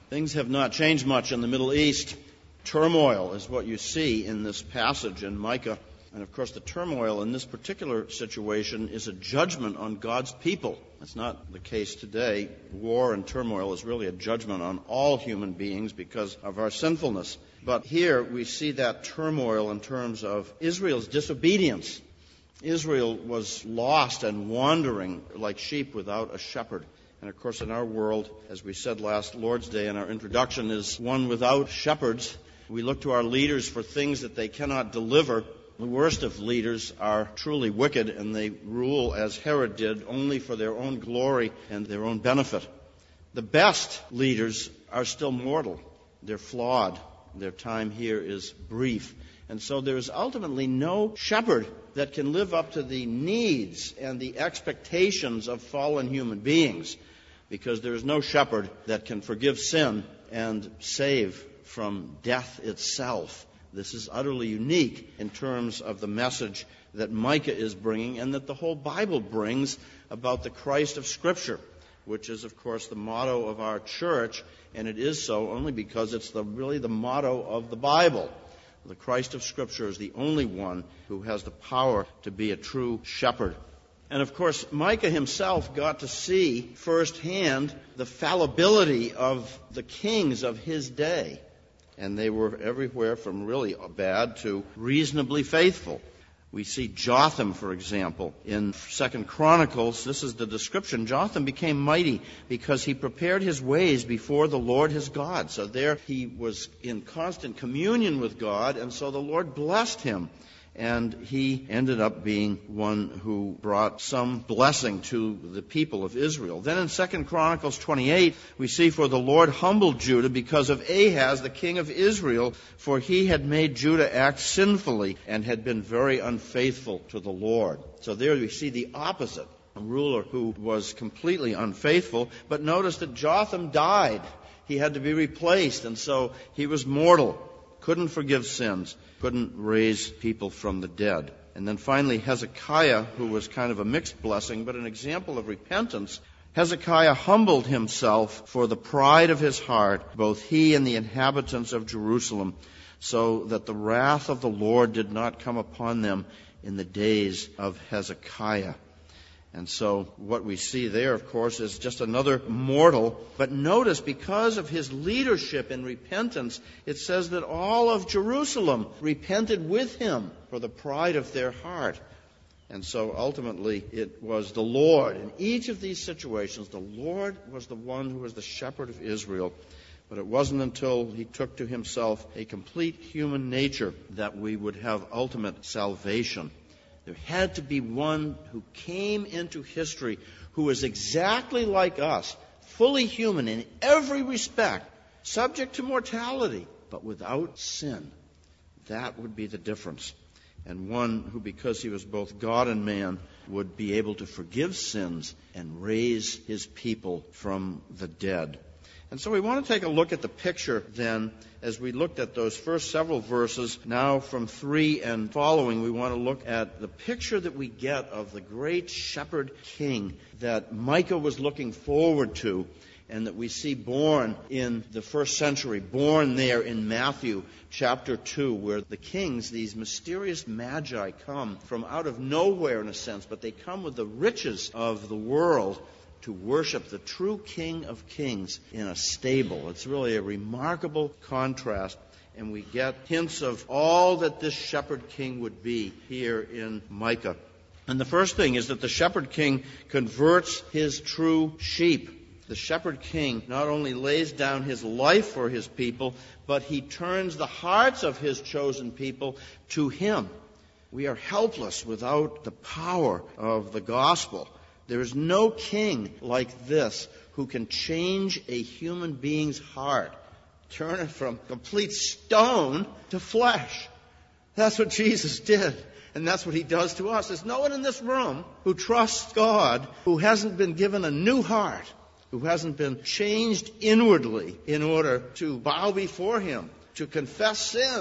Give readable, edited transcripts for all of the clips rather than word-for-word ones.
Things have not changed much in the Middle East. Turmoil is what you see in this passage in Micah. And of course, the turmoil in this particular situation is a judgment on God's people. That's not the case today. War and turmoil is really a judgment on all human beings because of our sinfulness. But here we see that turmoil in terms of Israel's disobedience. Israel was lost and wandering like sheep without a shepherd. And of course, in our world, as we said last Lord's Day in our introduction, is one without shepherds. We look to our leaders for things that they cannot deliver. The worst of leaders are truly wicked, and they rule as Herod did, only for their own glory and their own benefit. The best leaders are still mortal. They're flawed. Their time here is brief. And so there is ultimately no shepherd that can live up to the needs and the expectations of fallen human beings, because there is no shepherd that can forgive sin and save from death itself. This is utterly unique in terms of the message that Micah is bringing and that the whole Bible brings about the Christ of Scripture, which is, of course, the motto of our church, and it is so only because it's really the motto of the Bible. The Christ of Scripture is the only one who has the power to be a true shepherd. And of course, Micah himself got to see firsthand the fallibility of the kings of his day. And they were everywhere from really bad to reasonably faithful. We see Jotham, for example, in 2 Chronicles. This is the description. Jotham became mighty because he prepared his ways before the Lord his God. So there he was in constant communion with God, and so the Lord blessed him. And he ended up being one who brought some blessing to the people of Israel. Then in 2 Chronicles 28, we see, for the Lord humbled Judah because of Ahaz, the king of Israel, for he had made Judah act sinfully and had been very unfaithful to the Lord. So there we see the opposite, a ruler who was completely unfaithful. But notice that Jotham died. He had to be replaced, and so he was mortal. Couldn't forgive sins, couldn't raise people from the dead. And then finally, Hezekiah, who was kind of a mixed blessing, but an example of repentance. Hezekiah humbled himself for the pride of his heart, both he and the inhabitants of Jerusalem, so that the wrath of the Lord did not come upon them in the days of Hezekiah. And so what we see there, of course, is just another mortal. But notice, because of his leadership in repentance, it says that all of Jerusalem repented with him for the pride of their heart. And so ultimately it was the Lord. In each of these situations, the Lord was the one who was the shepherd of Israel. But it wasn't until he took to himself a complete human nature that we would have ultimate salvation. There had to be one who came into history who was exactly like us, fully human in every respect, subject to mortality, but without sin. That would be the difference. And one who, because he was both God and man, would be able to forgive sins and raise his people from the dead. And so we want to take a look at the picture then, as we looked at those first several verses. Now from 3 and following, we want to look at the picture that we get of the great shepherd king that Micah was looking forward to, and that we see born in the first century, born there in Matthew chapter 2, where the kings, these mysterious magi, come from out of nowhere in a sense, but they come with the riches of the world to worship the true King of Kings in a stable. It's really a remarkable contrast, and we get hints of all that this shepherd king would be here in Micah. And the first thing is that the shepherd king converts his true sheep. The shepherd king not only lays down his life for his people, but he turns the hearts of his chosen people to him. We are helpless without the power of the gospel. There is no king like this who can change a human being's heart, turn it from complete stone to flesh. That's what Jesus did, and that's what he does to us. There's no one in this room who trusts God who hasn't been given a new heart, who hasn't been changed inwardly in order to bow before him, to confess sin,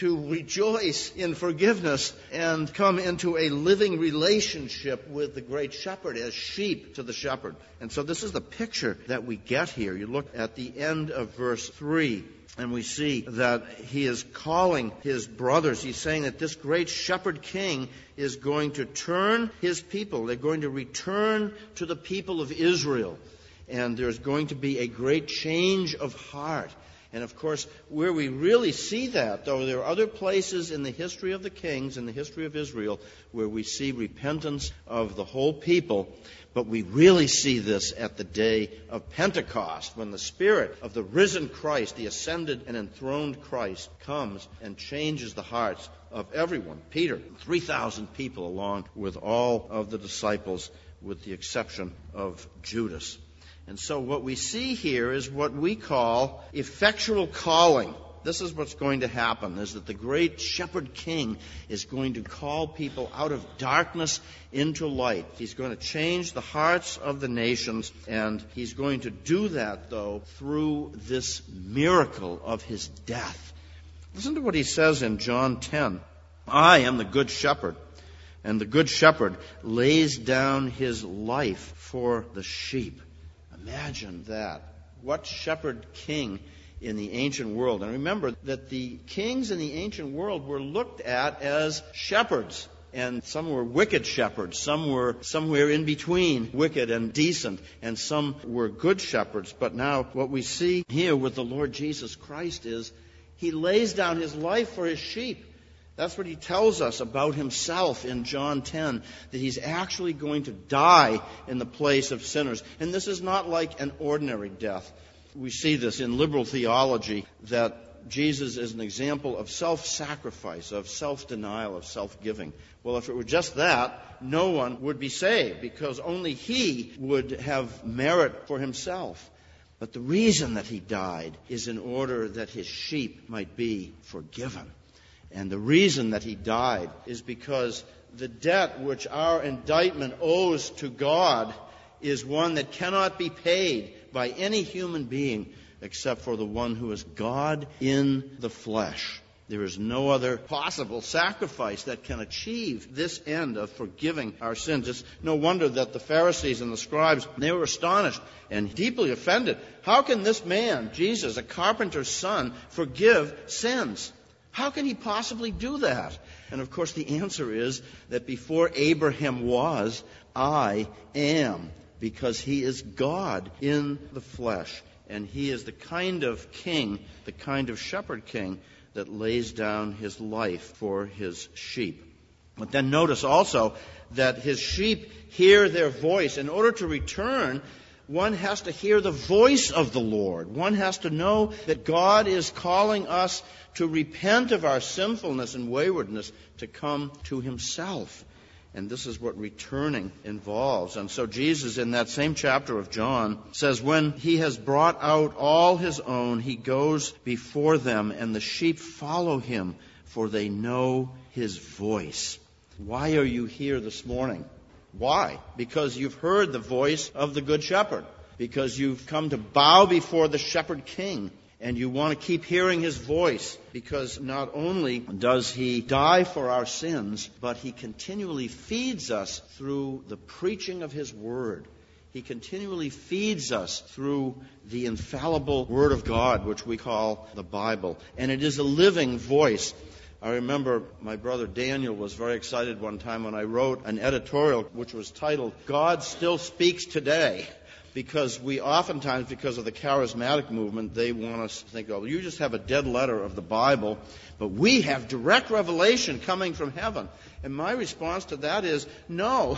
to rejoice in forgiveness and come into a living relationship with the great shepherd as sheep to the shepherd. And so this is the picture that we get here. You look at the end of verse 3, and we see that he is calling his brothers. He's saying that this great shepherd king is going to turn his people. They're going to return to the people of Israel. And there's going to be a great change of heart. And of course, where we really see that, though, there are other places in the history of the kings, in the history of Israel, where we see repentance of the whole people. But we really see this at the day of Pentecost, when the Spirit of the risen Christ, the ascended and enthroned Christ, comes and changes the hearts of everyone. Peter, 3,000 people along with all of the disciples, with the exception of Judas. And so what we see here is what we call effectual calling. This is what's going to happen, is that the great shepherd king is going to call people out of darkness into light. He's going to change the hearts of the nations, and he's going to do that, though, through this miracle of his death. Listen to what he says in John 10. I am the good shepherd, and the good shepherd lays down his life for the sheep. Imagine that. What shepherd king in the ancient world. And remember that the kings in the ancient world were looked at as shepherds. And some were wicked shepherds. Some were somewhere in between wicked and decent. And some were good shepherds. But now what we see here with the Lord Jesus Christ is he lays down his life for his sheep. That's what he tells us about himself in John 10, that he's actually going to die in the place of sinners. And this is not like an ordinary death. We see this in liberal theology, that Jesus is an example of self-sacrifice, of self-denial, of self-giving. Well, if it were just that, no one would be saved, because only he would have merit for himself. But the reason that he died is in order that his sheep might be forgiven. And the reason that he died is because the debt which our indictment owes to God is one that cannot be paid by any human being except for the one who is God in the flesh. There is no other possible sacrifice that can achieve this end of forgiving our sins. It's no wonder that the Pharisees and the scribes, they were astonished and deeply offended. How can this man, Jesus, a carpenter's son, forgive sins? How can he possibly do that? And of course the answer is that before Abraham was, I am, because he is God in the flesh. And he is the kind of king, the kind of shepherd king that lays down his life for his sheep. But then notice also that his sheep hear their voice. In order to return, one has to hear the voice of the Lord. One has to know that God is calling us to repent of our sinfulness and waywardness, to come to himself. And this is what returning involves. And so Jesus, in that same chapter of John, says, when he has brought out all his own, he goes before them, and the sheep follow him, for they know his voice. Why are you here this morning? Why? Because you've heard the voice of the Good Shepherd. Because you've come to bow before the Shepherd King. And you want to keep hearing his voice. Because not only does he die for our sins, but he continually feeds us through the preaching of his word. He continually feeds us through the infallible Word of God, which we call the Bible. And it is a living voice. I remember my brother Daniel was very excited one time when I wrote an editorial which was titled, God Still Speaks Today. Because we oftentimes, because of the charismatic movement, they want us to think, oh, you just have a dead letter of the Bible, but we have direct revelation coming from heaven. And my response to that is, no.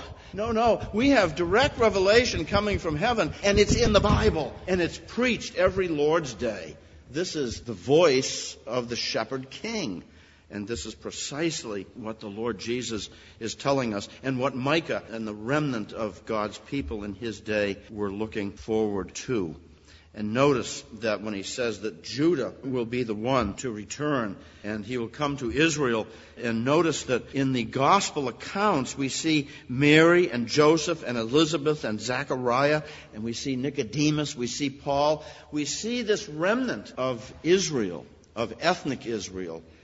We have direct revelation coming from heaven, and it's in the Bible, and it's preached every Lord's Day. This is the voice of the Shepherd King. And this is precisely what the Lord Jesus is telling us, and what Micah and the remnant of God's people in his day were looking forward to. And notice that when he says that Judah will be the one to return, and he will come to Israel, and notice that in the gospel accounts we see Mary and Joseph and Elizabeth and Zechariah, and we see Nicodemus, we see Paul. We see this remnant of Israel, of ethnic Israel,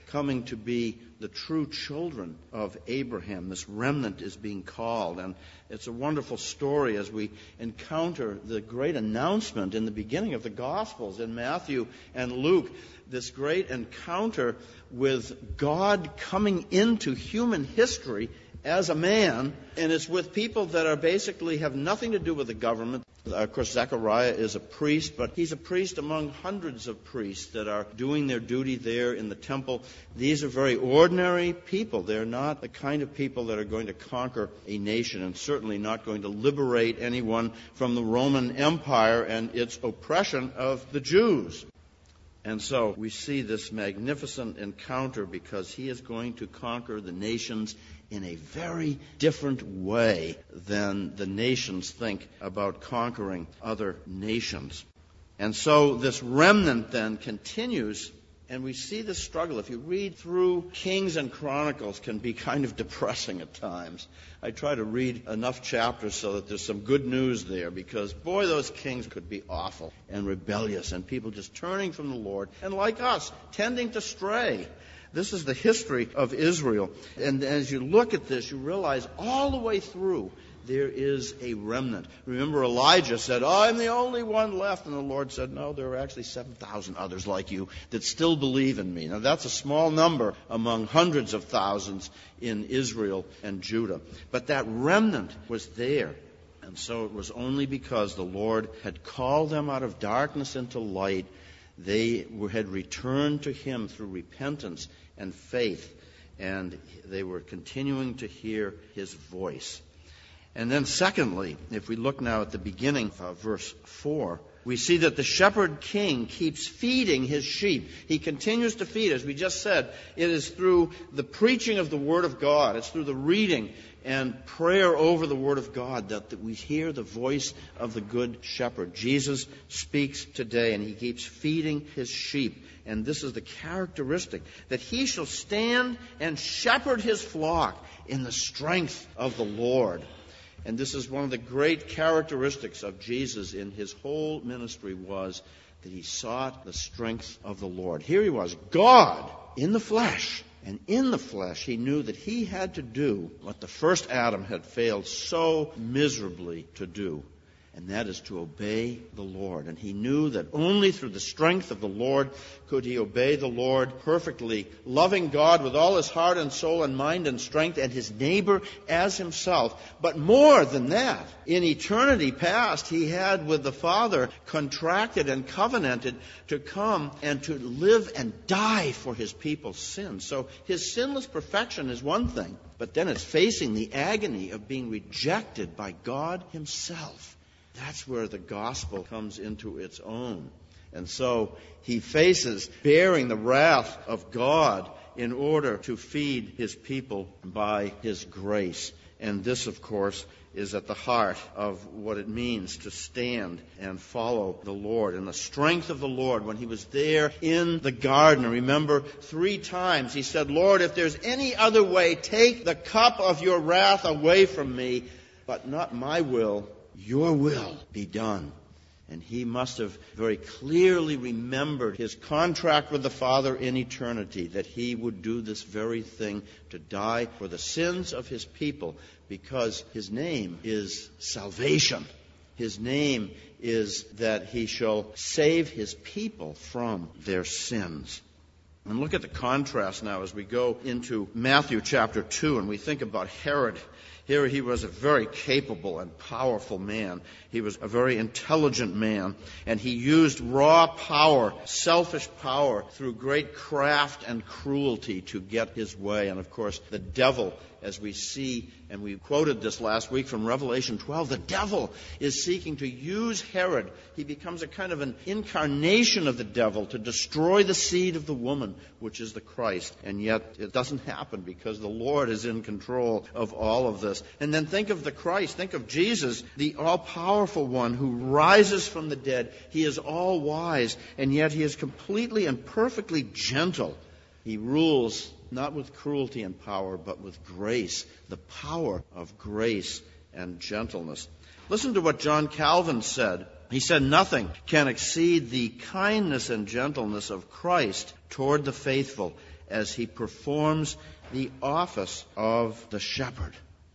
coming to be the true children of Abraham. This remnant is being called. And it's a wonderful story as we encounter the great announcement in the beginning of the Gospels in Matthew and Luke. This great encounter with God coming into human history as a man, and it's with people that are basically have nothing to do with the government. Of course, Zechariah is a priest, but he's a priest among hundreds of priests that are doing their duty there in the temple. These are very ordinary people. They're not the kind of people that are going to conquer a nation, and certainly not going to liberate anyone from the Roman Empire and its oppression of the Jews. And so we see this magnificent encounter because he is going to conquer the nations in a very different way than the nations think about conquering other nations. And so this remnant then continues, and we see this struggle. If you read through Kings and Chronicles, can be kind of depressing at times. I try to read enough chapters so that there's some good news there, because, boy, those kings could be awful and rebellious, and people just turning from the Lord, and like us, tending to stray. This is the history of Israel. And as you look at this, you realize all the way through there is a remnant. Remember, Elijah said, I'm the only one left. And the Lord said, no, there are actually 7,000 others like you that still believe in me. Now, that's a small number among hundreds of thousands in Israel and Judah. But that remnant was there. And so it was only because the Lord had called them out of darkness into light. They had returned to him through repentance and faith, and they were continuing to hear his voice. And then secondly, if we look now at the beginning of verse 4, we see that the shepherd king keeps feeding his sheep. He continues to feed. As we just said, it is through the preaching of the Word of God. It's through the reading and prayer over the Word of God that we hear the voice of the Good Shepherd. Jesus speaks today, and he keeps feeding his sheep. And this is the characteristic, that he shall stand and shepherd his flock in the strength of the Lord. And this is one of the great characteristics of Jesus in his whole ministry, was that he sought the strength of the Lord. Here he was, God in the flesh. And in the flesh, he knew that he had to do what the first Adam had failed so miserably to do. And that is to obey the Lord. And he knew that only through the strength of the Lord could he obey the Lord perfectly, loving God with all his heart and soul and mind and strength, and his neighbor as himself. But more than that, in eternity past, he had with the Father contracted and covenanted to come and to live and die for his people's sins. So his sinless perfection is one thing, but then it's facing the agony of being rejected by God himself. That's where the gospel comes into its own. And so he faces bearing the wrath of God in order to feed his people by his grace. And this, of course, is at the heart of what it means to stand and follow the Lord. And the strength of the Lord, when he was there in the garden, remember 3 times he said, Lord, if there's any other way, take the cup of your wrath away from me, but not my will, your will be done. And he must have very clearly remembered his contract with the Father in eternity, that he would do this very thing, to die for the sins of his people, because his name is salvation. His name is that he shall save his people from their sins. And look at the contrast now as we go into Matthew chapter 2 and we think about Herod. Here he was a very capable and powerful man. He was a very intelligent man, and he used raw power, selfish power, through great craft and cruelty to get his way. And of course, the devil, as we see, and we quoted this last week from Revelation 12, the devil is seeking to use Herod. He becomes a kind of an incarnation of the devil to destroy the seed of the woman, which is the Christ. And yet it doesn't happen because the Lord is in control of all of this. And then think of the Christ. Think of Jesus, the all-powerful one who rises from the dead. He is all-wise, and yet he is completely and perfectly gentle. He rules not with cruelty and power, but with grace, the power of grace and gentleness. Listen to what John Calvin said. He said, nothing can exceed the kindness and gentleness of Christ toward the faithful, as he performs the office of the shepherd.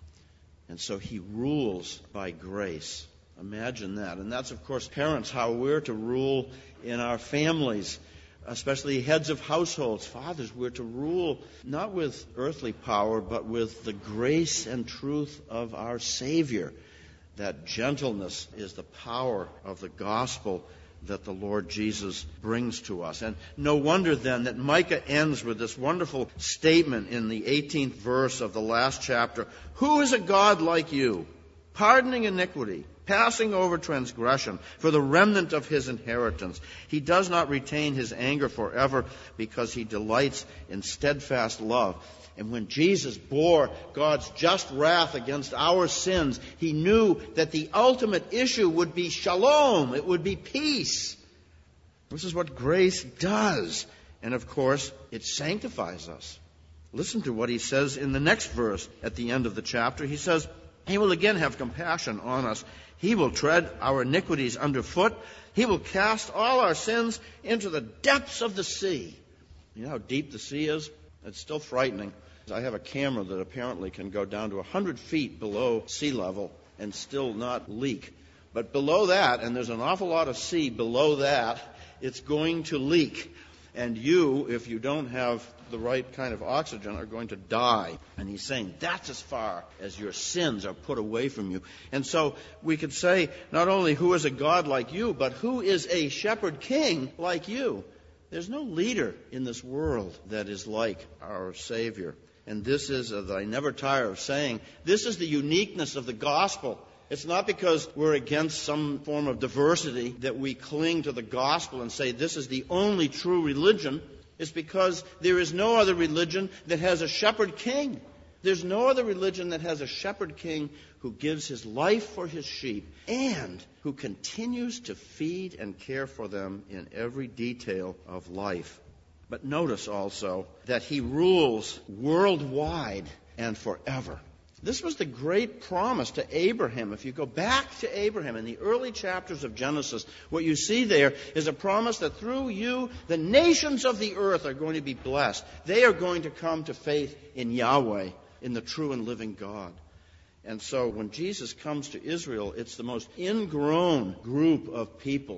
And so he rules by grace. Imagine that. And that's, of course, parents, how we're to rule in our families, especially heads of households. Fathers, we're to rule not with earthly power, but with the grace and truth of our Savior. That gentleness is the power of the gospel that the Lord Jesus brings to us. And no wonder then that Micah ends with this wonderful statement in the 18th verse of the last chapter. Who is a God like you, pardoning iniquity, passing over transgression for the remnant of his inheritance? He does not retain his anger forever, because he delights in steadfast love. And when Jesus bore God's just wrath against our sins, he knew that the ultimate issue would be shalom. It would be peace. This is what grace does. And of course, it sanctifies us. Listen to what he says in the next verse at the end of the chapter. He says, he will again have compassion on us. He will tread our iniquities underfoot. He will cast all our sins into the depths of the sea. You know how deep the sea is? It's still frightening. I have a camera that apparently can go down to 100 feet below sea level and still not leak. But below that, and there's an awful lot of sea below that, it's going to leak. And you, if you don't have the right kind of oxygen, are going to die. And he's saying that's as far as your sins are put away from you. And so we could say not only who is a God like you, but who is a shepherd king like you. There's no leader in this world that is like our Savior. And this is, as I never tire of saying, this is the uniqueness of the gospel. It's not because we're against some form of diversity that we cling to the gospel and say this is the only true religion. It's because there is no other religion that has a shepherd king. There's no other religion that has a shepherd king who gives his life for his sheep and who continues to feed and care for them in every detail of life. But notice also that he rules worldwide and forever. This was the great promise to Abraham. If you go back to Abraham in the early chapters of Genesis, what you see there is a promise that through you, the nations of the earth are going to be blessed. They are going to come to faith in Yahweh, in the true and living God. And so when Jesus comes to Israel, it's the most ingrown group of people,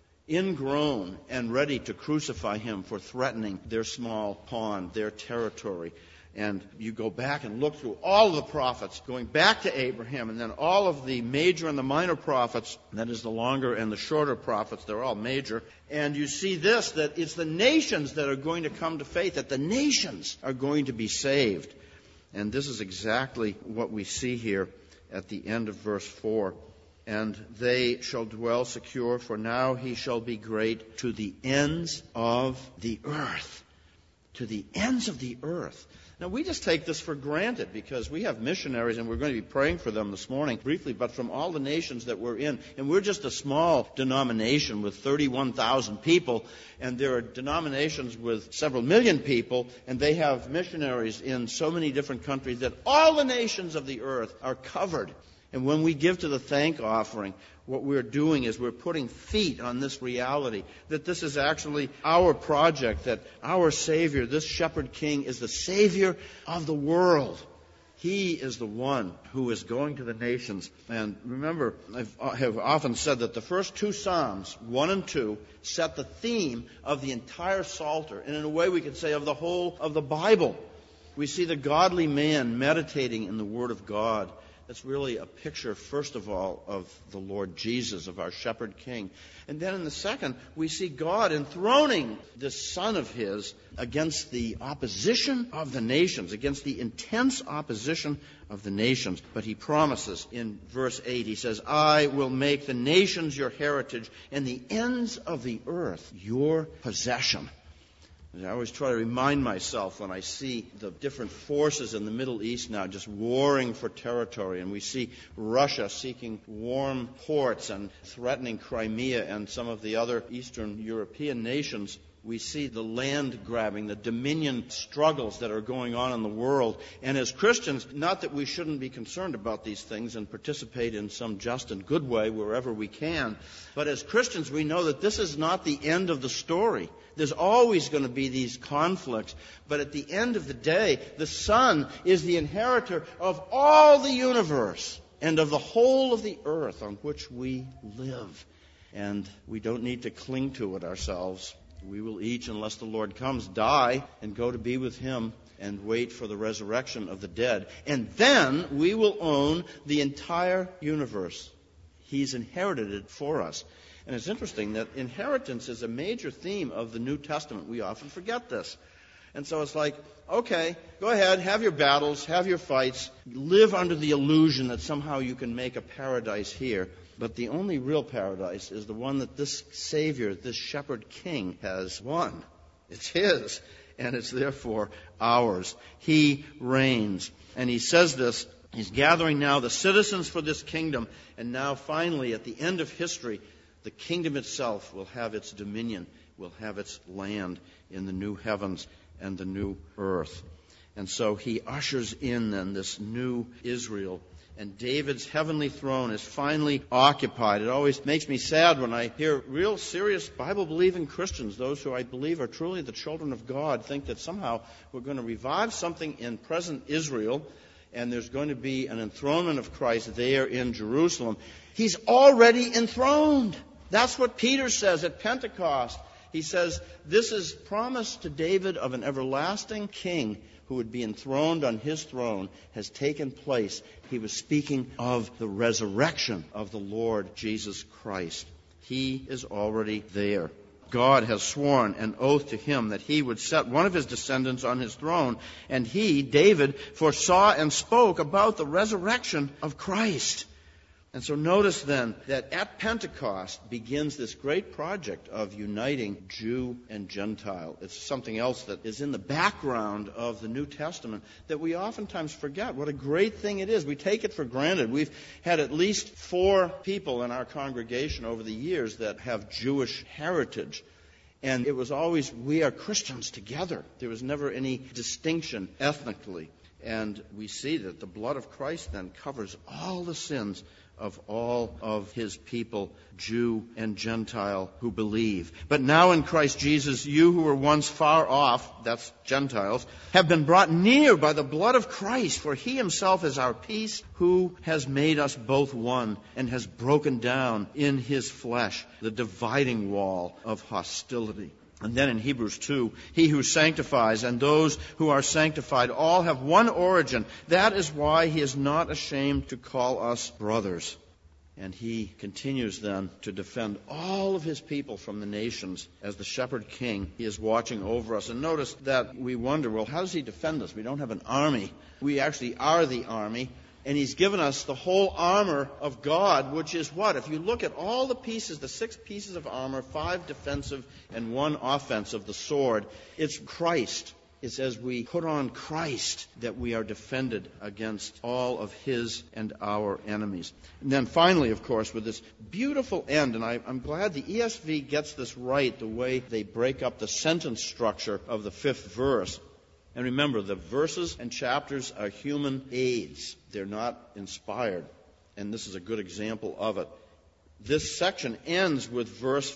ingrown and ready to crucify him for threatening their small pond, their territory. And you go back and look through all of the prophets, going back to Abraham, and then all of the major and the minor prophets, that is the longer and the shorter prophets, they're all major. And you see this, that it's the nations that are going to come to faith, that the nations are going to be saved. And this is exactly what we see here at the end of verse 4. And they shall dwell secure, for now he shall be great to the ends of the earth. To the ends of the earth. Now, we just take this for granted because we have missionaries, and we're going to be praying for them this morning briefly, but from all the nations that we're in, and we're just a small denomination with 31,000 people, and there are denominations with several million people, and they have missionaries in so many different countries that all the nations of the earth are covered. And when we give to the thank offering, what we're doing is we're putting feet on this reality that this is actually our project, that our Savior, this Shepherd King, is the Savior of the world. He is the one who is going to the nations. And remember, I have often said that the first two Psalms, 1 and 2, set the theme of the entire Psalter, and in a way we could say of the whole of the Bible. We see the godly man meditating in the Word of God. That's really a picture, first of all, of the Lord Jesus, of our Shepherd King. And then in the second, we see God enthroning this Son of His against the opposition of the nations, against the intense opposition of the nations. But He promises in verse 8, He says, I will make the nations your heritage and the ends of the earth your possession. I always try to remind myself when I see the different forces in the Middle East now just warring for territory, and we see Russia seeking warm ports and threatening Crimea and some of the other Eastern European nations. We see the land grabbing, the dominion struggles that are going on in the world. And as Christians, not that we shouldn't be concerned about these things and participate in some just and good way wherever we can, but as Christians we know that this is not the end of the story. There's always going to be these conflicts. But at the end of the day, the Son is the inheritor of all the universe and of the whole of the earth on which we live. And we don't need to cling to it ourselves. We will each, unless the Lord comes, die and go to be with Him and wait for the resurrection of the dead. And then we will own the entire universe. He's inherited it for us. And it's interesting that inheritance is a major theme of the New Testament. We often forget this. And so it's like, okay, go ahead, have your battles, have your fights, live under the illusion that somehow you can make a paradise here. But the only real paradise is the one that this Savior, this Shepherd King, has won. It's His, and it's therefore ours. He reigns. And He says this, He's gathering now the citizens for this kingdom, and now finally, at the end of history, the kingdom itself will have its dominion, will have its land in the new heavens and the new earth. And so He ushers in then this new Israel. And David's heavenly throne is finally occupied. It always makes me sad when I hear real serious Bible-believing Christians, those who I believe are truly the children of God, think that somehow we're going to revive something in present Israel and there's going to be an enthronement of Christ there in Jerusalem. He's already enthroned. That's what Peter says at Pentecost. He says, this is promise to David of an everlasting king who would be enthroned on his throne has taken place. He was speaking of the resurrection of the Lord Jesus Christ. He is already there. God has sworn an oath to Him that He would set one of His descendants on His throne, and He, David, foresaw and spoke about the resurrection of Christ. And so notice then that at Pentecost begins this great project of uniting Jew and Gentile. It's something else that is in the background of the New Testament that we oftentimes forget. What a great thing it is. We take it for granted. We've had at least 4 people in our congregation over the years that have Jewish heritage. And it was always, we are Christians together. There was never any distinction ethnically. And we see that the blood of Christ then covers all the sins of all of His people, Jew and Gentile, who believe. But now in Christ Jesus, you who were once far off, that's Gentiles, have been brought near by the blood of Christ, for He Himself is our peace, who has made us both one and has broken down in His flesh the dividing wall of hostility. And then in Hebrews 2, He who sanctifies and those who are sanctified all have one origin. That is why He is not ashamed to call us brothers. And He continues then to defend all of His people from the nations. As the Shepherd King, He is watching over us. And notice that we wonder, well, how does He defend us? We don't have an army. We actually are the army. And He's given us the whole armor of God, which is what? If you look at all the pieces, the 6 pieces of armor, 5 defensive and 1 offensive, the sword, it's Christ. It's as we put on Christ that we are defended against all of His and our enemies. And then finally, of course, with this beautiful end, and I'm glad the ESV gets this right, the way they break up the sentence structure of the 5th verse. And remember, the verses and chapters are human aids. They're not inspired. And this is a good example of it. This section ends with verse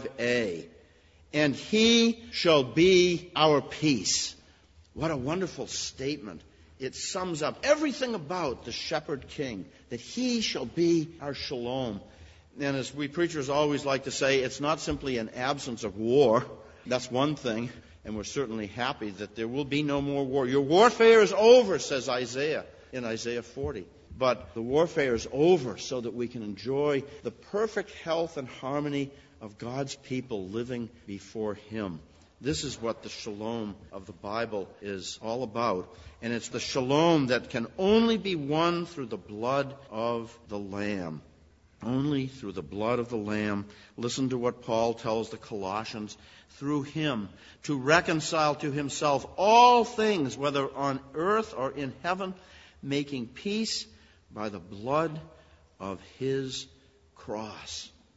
5a. And He shall be our peace. What a wonderful statement. It sums up everything about the Shepherd King, that He shall be our shalom. And as we preachers always like to say, it's not simply an absence of war. That's one thing. And we're certainly happy that there will be no more war. Your warfare is over, says Isaiah in Isaiah 40. But the warfare is over so that we can enjoy the perfect health and harmony of God's people living before Him. This is what the shalom of the Bible is all about. And it's the shalom that can only be won through the blood of the Lamb. Only through the blood of the Lamb. Listen to what Paul tells the Colossians. Through Him, to reconcile to Himself all things, whether on earth or in heaven, making peace by the blood of His cross.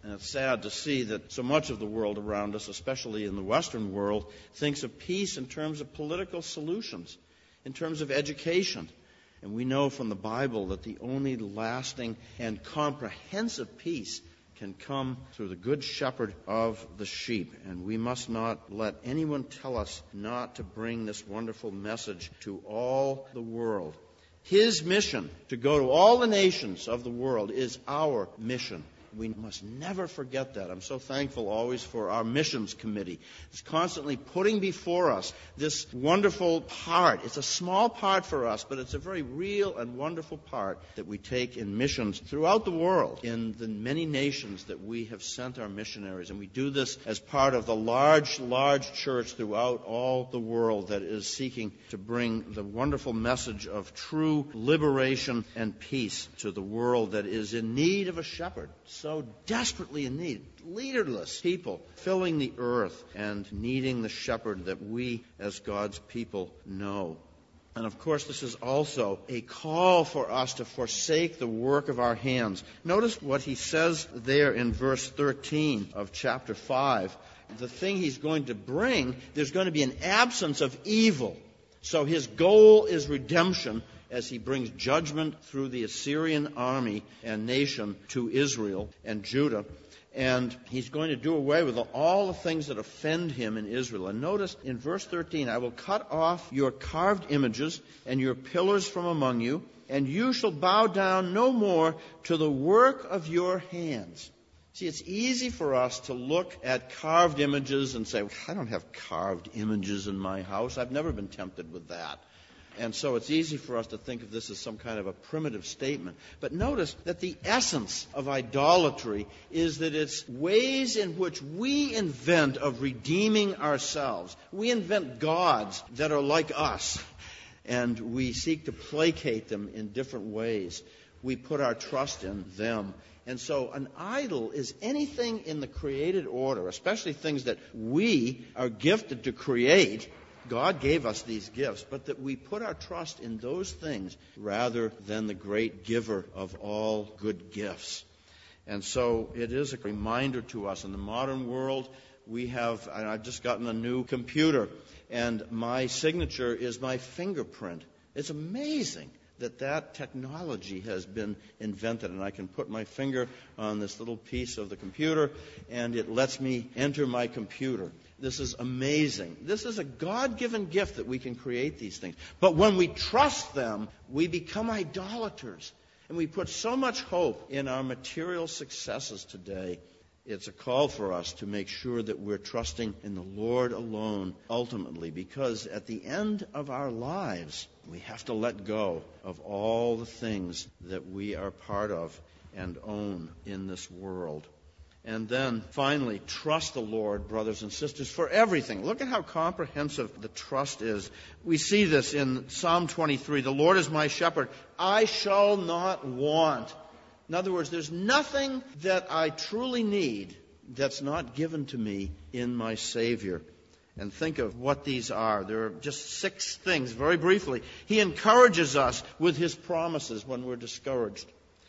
And it's sad to see that so much of the world around us, especially in the Western world, thinks of peace in terms of political solutions, in terms of education. And we know from the Bible that the only lasting and comprehensive peace can come through the good shepherd of the sheep. And we must not let anyone tell us not to bring this wonderful message to all the world. His mission to go to all the nations of the world is our mission. We must never forget that. I'm so thankful always for our missions committee. It's constantly putting before us this wonderful part. It's a small part for us, but it's a very real and wonderful part that we take in missions throughout the world, in the many nations that we have sent our missionaries. And we do this as part of the large church throughout all the world that is seeking to bring the wonderful message of true liberation and peace to the world that is in need of a shepherd. So desperately in need. Leaderless people filling the earth and needing the shepherd that we as God's people know. And of course, this is also a call for us to forsake the work of our hands. Notice what he says there in verse 13 of chapter 5. The thing he's going to bring, there's going to be an absence of evil. So his goal is redemption, as he brings judgment through the Assyrian army and nation to Israel and Judah. And he's going to do away with all the things that offend him in Israel. And notice in verse 13, I will cut off your carved images and your pillars from among you, and you shall bow down no more to the work of your hands. See, it's easy for us to look at carved images and say, I don't have carved images in my house. I've never been tempted with that. And so it's easy for us to think of this as some kind of a primitive statement. But notice that the essence of idolatry is that it's ways in which we invent of redeeming ourselves. We invent gods that are like us, and we seek to placate them in different ways. We put our trust in them. And so an idol is anything in the created order, especially things that we are gifted to create. God gave us these gifts, but that we put our trust in those things rather than the great giver of all good gifts. And so it is a reminder to us in the modern world. I've just gotten a new computer, and my signature is my fingerprint. It's amazing that technology has been invented, and I can put my finger on this little piece of the computer, and it lets me enter my computer. This is amazing. This is a God-given gift that we can create these things. But when we trust them, we become idolaters, and we put so much hope in our material successes today. It's a call for us to make sure that we're trusting in the Lord alone ultimately, because at the end of our lives, we have to let go of all the things that we are part of and own in this world. And then, finally, trust the Lord, brothers and sisters, for everything. Look at how comprehensive the trust is. We see this in Psalm 23. The Lord is my shepherd. I shall not want. In other words, there's nothing that I truly need that's not given to me in my Savior. And think of what these are. There are just 6 things, very briefly. He encourages us with His promises when we're discouraged.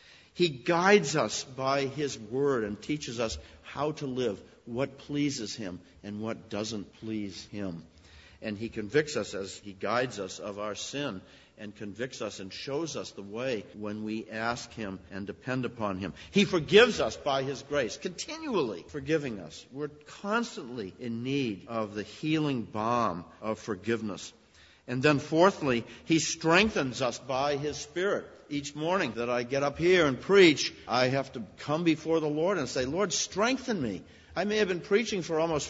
He guides us by His Word and teaches us how to live, what pleases Him and what doesn't please Him. And He convicts us as He guides us of our sin, and convicts us and shows us the way when we ask Him and depend upon Him. He forgives us by His grace, continually forgiving us. We're constantly in need of the healing balm of forgiveness. And then fourthly, He strengthens us by His Spirit. Each morning that I get up here and preach, I have to come before the Lord and say, Lord, strengthen me. I may have been preaching for over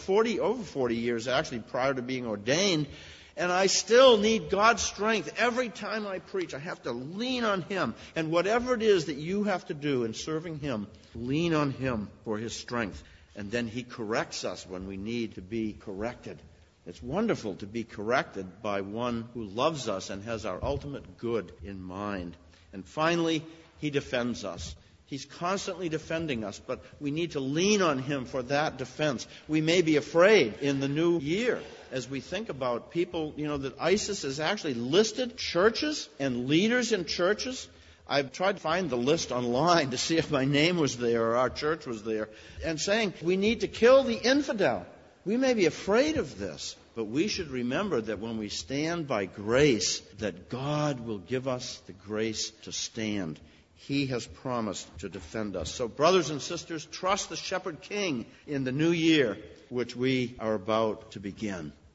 40 years actually prior to being ordained, and I still need God's strength. Every time I preach, I have to lean on Him. And whatever it is that you have to do in serving Him, lean on Him for His strength. And then He corrects us when we need to be corrected. It's wonderful to be corrected by one who loves us and has our ultimate good in mind. And finally, He defends us. He's constantly defending us, but we need to lean on Him for that defense. We may be afraid in the new year as we think about people, that ISIS has actually listed churches and leaders in churches. I've tried to find the list online to see if my name was there or our church was there, and saying we need to kill the infidel. We may be afraid of this, but we should remember that when we stand by grace, that God will give us the grace to stand. He has promised to defend us. So, brothers and sisters, trust the Shepherd King in the new year, which we are about to begin.